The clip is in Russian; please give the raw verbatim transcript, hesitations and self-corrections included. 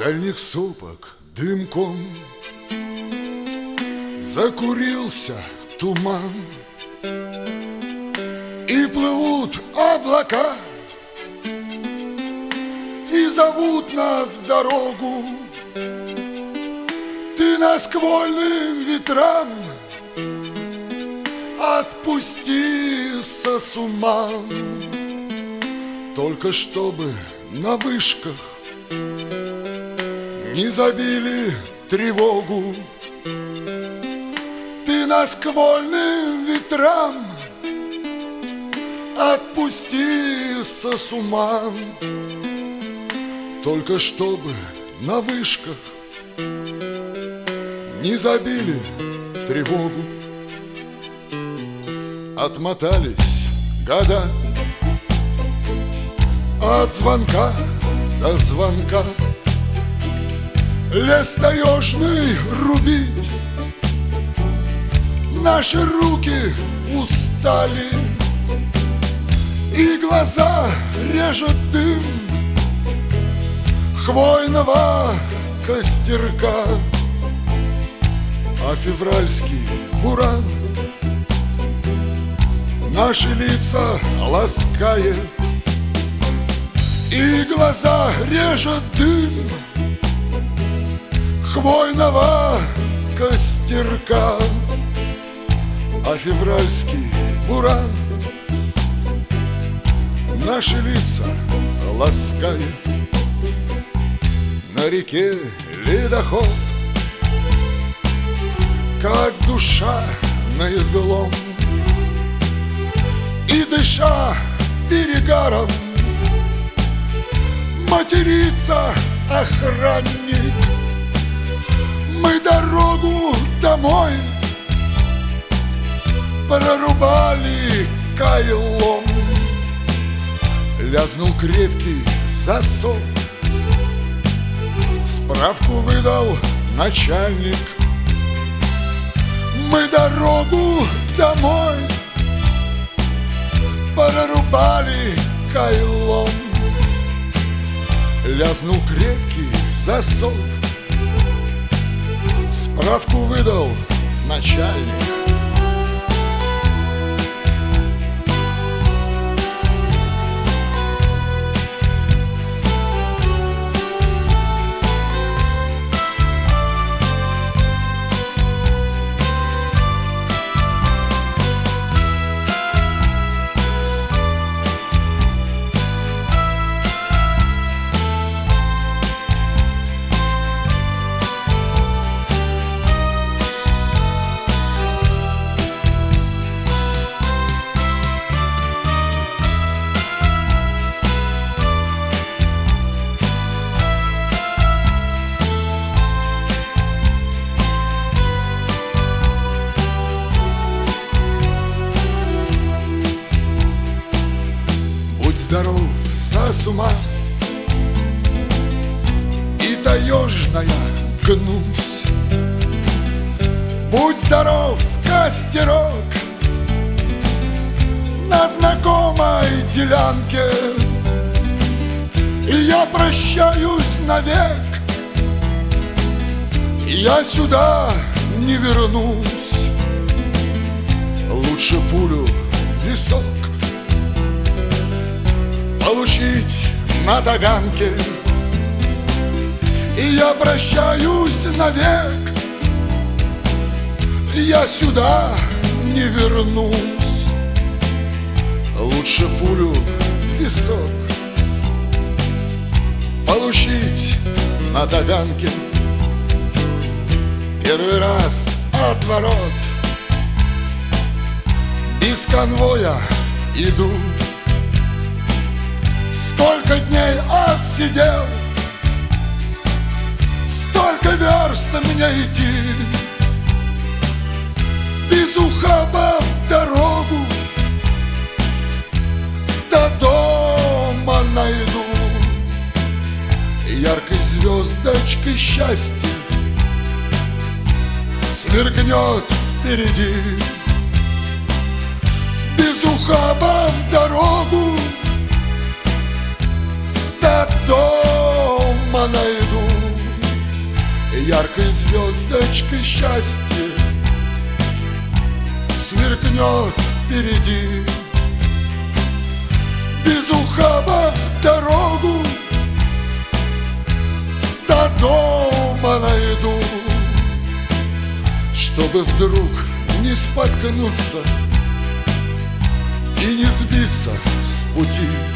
дальних сопок дымком закурился туман, и плывут облака, и зовут нас в дорогу. Ты нас к вольным ветрам отпусти со с ума, только чтобы на вышках не забили тревогу. Ты нас к вольным ветрам отпусти со с ума, только чтобы на вышках не забили тревогу. Отмотались года от звонка до звонка, лес таежный рубить наши руки устали, и глаза режет дым хвойного костерка, а февральский буран наши лица ласкает, и глаза режет дым хвойного костерка, а февральский буран наши лица ласкает. На реке ледоход, как душа на излом, и дыша перегаром матерится охранник. Мы дорогу домой прорубали кайлом, лязнул крепкий засов, справку выдал начальник. Мы дорогу домой прорубали кайлом, лязнул крепкий засов, справку выдал начальник. Здоров со с ума и таежная гнусь. Будь здоров, костерок, на знакомой делянке. И я прощаюсь навек, я сюда не вернусь. Лучше пулю в висок получить на Таганке, и я прощаюсь навек, я сюда не вернусь. Лучше пулю в висок получить на Таганке. Первый раз от ворот без конвоя иду, сколько дней отсидел, столько верст мне идти. Без ухаба в дорогу до дома найду яркой звездочкой счастья сверкнет впереди. Без ухаба в дорогу до дома найду яркой звездочкой счастье сверкнет впереди. Без ухаба в дорогу до дома найду, чтобы вдруг не споткнуться и не сбиться с пути.